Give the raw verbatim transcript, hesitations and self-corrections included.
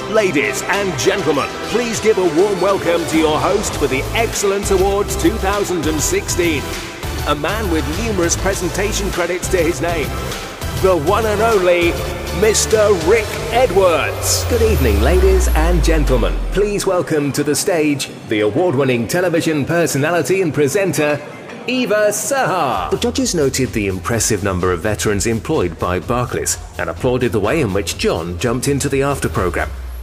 Ladies and gentlemen, please give a warm welcome to your host for the Excellence Awards two thousand sixteen. A man with numerous presentation credits to his name. The one and only Mister Rick Edwards. Good evening, ladies and gentlemen. Please welcome to the stage the award-winning television personality and presenter, Eva Sahar. The judges noted the impressive number of veterans employed by Barclays and applauded the way in which John jumped into the after programme.